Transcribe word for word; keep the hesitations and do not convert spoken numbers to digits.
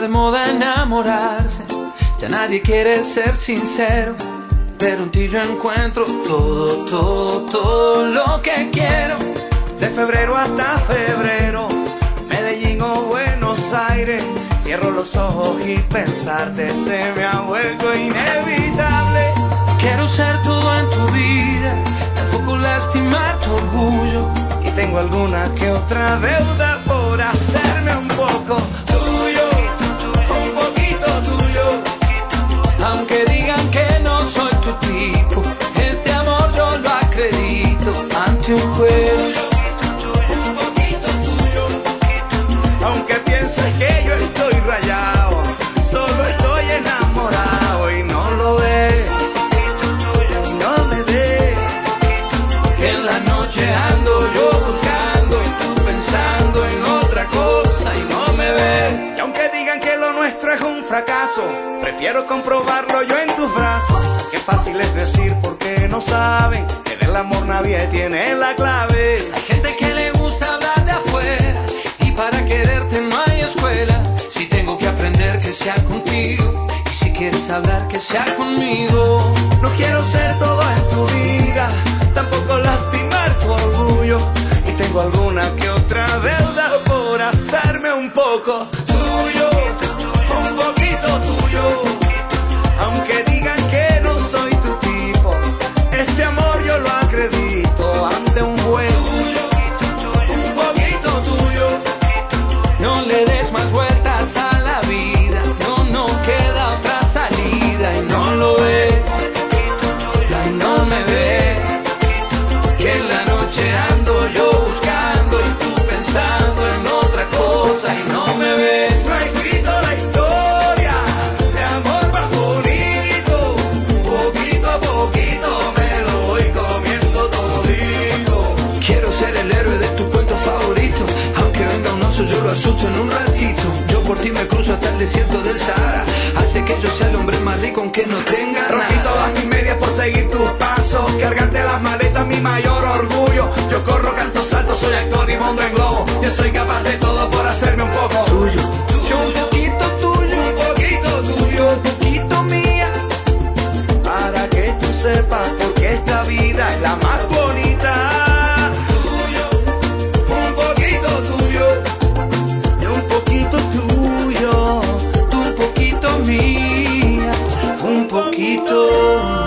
de moda enamorarse, ya nadie quiere ser sincero, pero en ti yo encuentro todo, todo, todo lo que quiero. De febrero hasta febrero, Medellín o Buenos Aires, cierro los ojos y pensarte se me ha vuelto inevitable. Quiero ser todo en tu vida, tampoco lastimar tu orgullo. Y tengo alguna que otra deuda por hacerme un poco tuyo, un poquito tuyo. Aunque digan que no soy tu tipo, este amor yo lo acredito ante un juez. Un poquito tuyo. Aunque pienses que yo estoy rayado, solo estoy enamorado y no lo ves. No me ves. Que en la noche ando yo buscando y tú pensando en otra cosa y no me ves. Y aunque digan que lo nuestro es un fracaso, prefiero comprobarlo yo en tus brazos. Qué fácil es decir porque no saben que del amor nadie tiene la clave. Hay gente que le gusta hablar de afuera y para quererte no hay escuela. Si tengo que aprender que sea contigo y si quieres hablar que sea conmigo. No quiero ser todo en tu vida, tampoco lastimar tu orgullo. Y tengo alguna que otra deuda por hacerme un poco tuyo, un poquito tuyo. Aunque digan que no soy tu tipo, este amor yo lo acredito ante un juez. Un poquito tuyo. No le des más vueltas a la vida, no, no queda otra salida y no lo ves, y no me ves. Que en la noche ando yo buscando y tú pensando en otra cosa y no me ves. No he escrito la historia de amor más bonito, poquito a poquito me lo voy comiendo todito. Quiero ser el héroe de tu cuento favorito, aunque venga un oso yo lo asusto en un ratito. Yo por ti me cruzo hasta el desierto del Sahara, hace que yo sea el hombre más rico aunque no tenga Rompí nada. todas mis medias por seguir tus pasos, cargarte las maletas mi mayor orgullo. Yo corro, canto, salto, soy actor y mundo en globo. Yo soy capaz de todo por hacerme un poco tuyo. Yo un poquito tuyo, Un poquito tuyo, un poquito mía. para que tú sepas porque esta vida es la más bonita. Tuyo, un poquito tuyo, y un poquito tuyo, Tú un poquito mía, un poquito